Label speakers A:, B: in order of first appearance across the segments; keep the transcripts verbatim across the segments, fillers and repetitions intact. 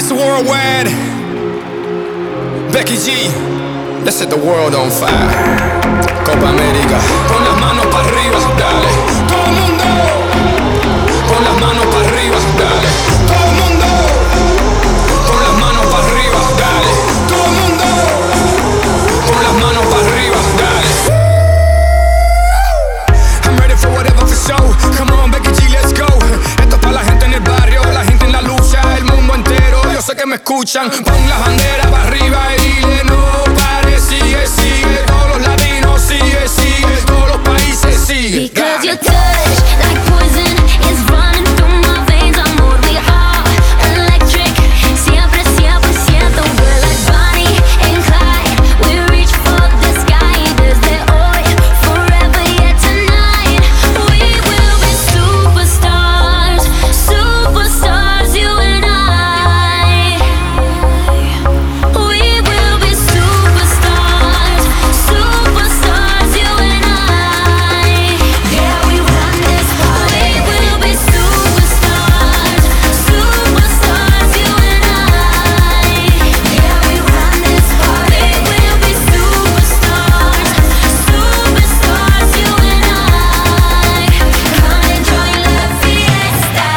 A: Worldwide, Becky G, let's set the world on fire. Copa América, con las manos para arriba, dale. Todo el mundo, con las manos para arriba, dale. Todo el mundo, con las manos para arriba, dale. Todo el mundo, con las manos para arriba, dale. I'm ready for whatever for show. Come on, Becky G, let's go. Esto es para la gente en el barrio, la gente en la lucha, el mundo entero. Yo sé que me escuchan. Pon la bandera para arriba y dile no pare, sigue, sigue. Todos los latinos, sigue, sigue. Todos los países, sigue.
B: Because your touch, like poison, is running through my veins. Amor, we are electric. Siempre, siempre siento we're like Bonnie and Clyde. We reach for the sky. Desde hoy, forever, yet tonight. We will be superstars, superstars, you and I. We will be superstars, superstars, you and I. Yeah, we run this party. We will be superstars, superstars, you and I. Yeah, we run this party. We will be superstars, superstars, you and I. Come and join la fiesta.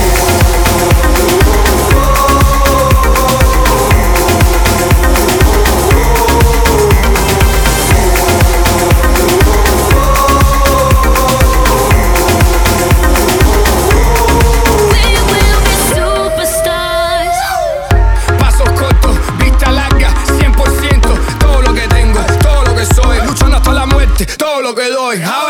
B: We will be superstars.
A: Pasos cortos, vista larga, cien por ciento. Todo lo que tengo, todo lo que soy. Luchando hasta la muerte, todo lo que doy. Ahora